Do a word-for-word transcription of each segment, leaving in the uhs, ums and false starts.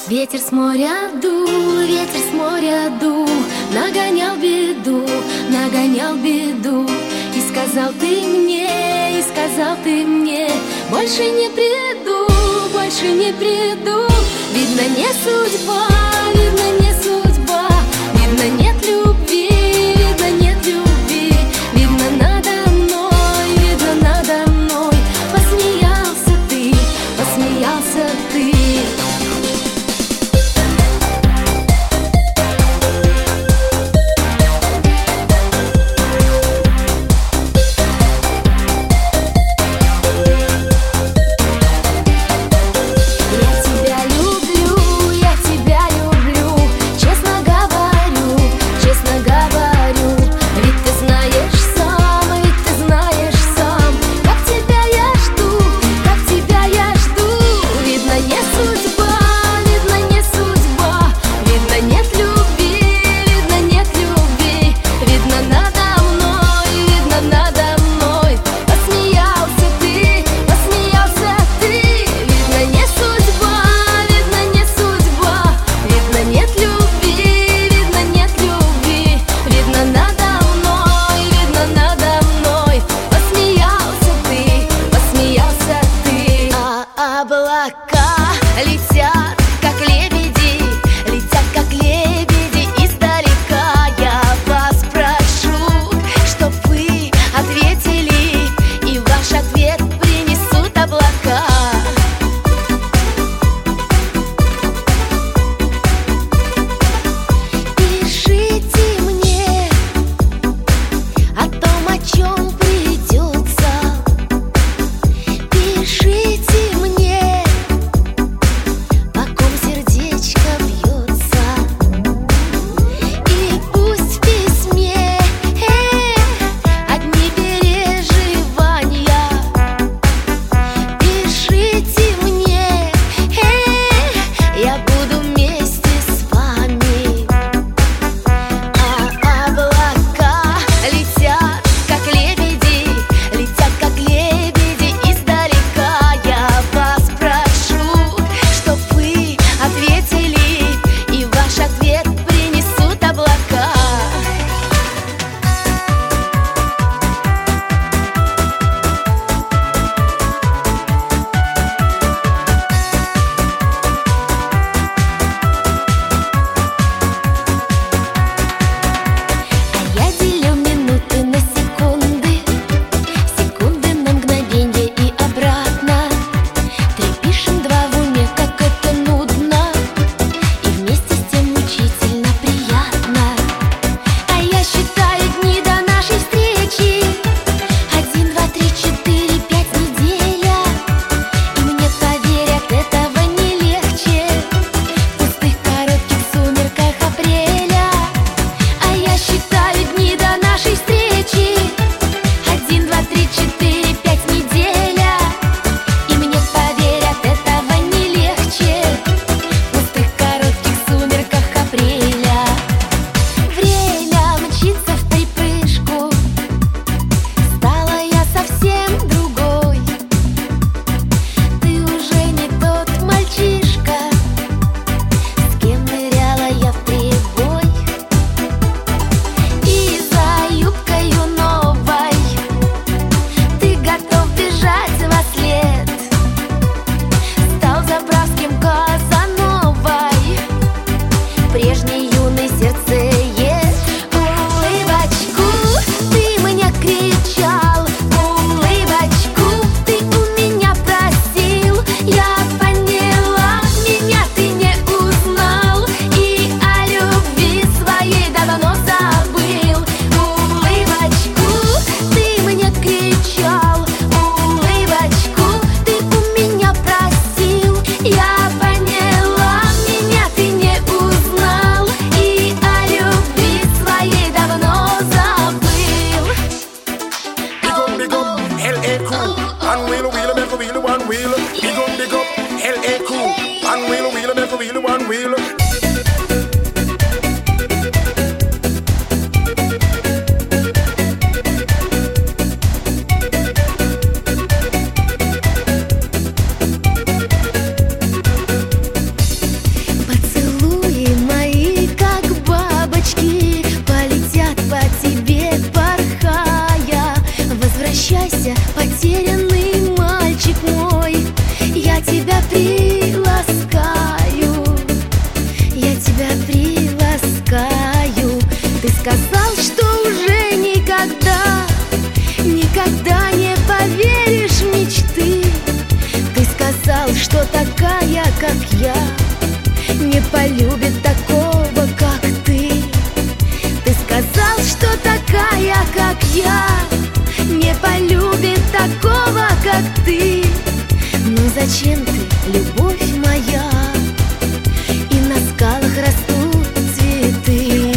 Ветер с моря дул, ветер с моря дул, нагонял беду, нагонял беду. И сказал ты мне, и сказал ты мне, больше не приду, больше не приду. Видно, не судьба, видно, не судьба, видно, нет любви, видно, нет любви. Видно, надо мной, видно, надо мной посмеялся ты, посмеялся ты. Облака летят, как лебеди, летят, как лебеди издалека. Я вас прошу, чтоб вы ответили, и ваш ответ принесут облака. Пишите мне о том, о чем придется. Пишите мне, пока тебя приласкаю, я тебя приласкаю. Ты сказал, что уже никогда, никогда не поверишь в мечты. Ты сказал, что такая, как я, не полюбит такого, как ты. Ты сказал, что такая, как я, не полюбит такого, как ты. Ну зачем ты, любовь моя? И на скалах растут цветы.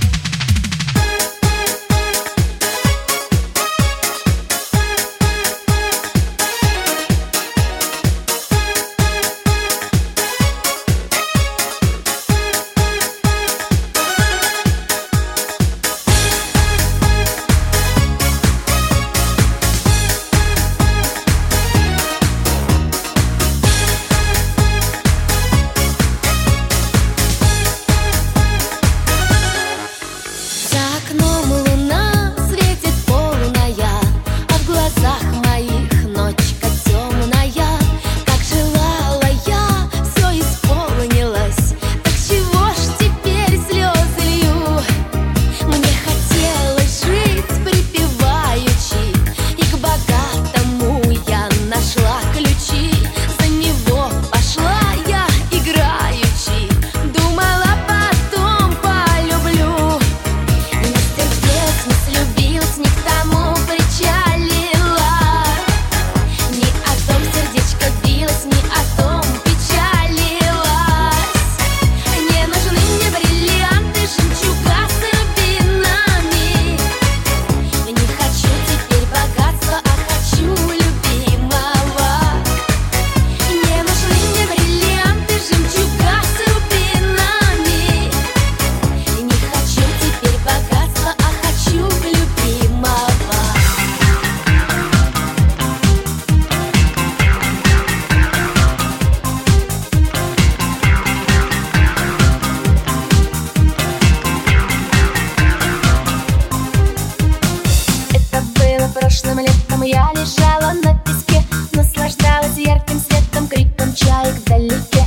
Прошлым летом я лежала на песке, наслаждалась ярким светом, криком чаек вдалеке.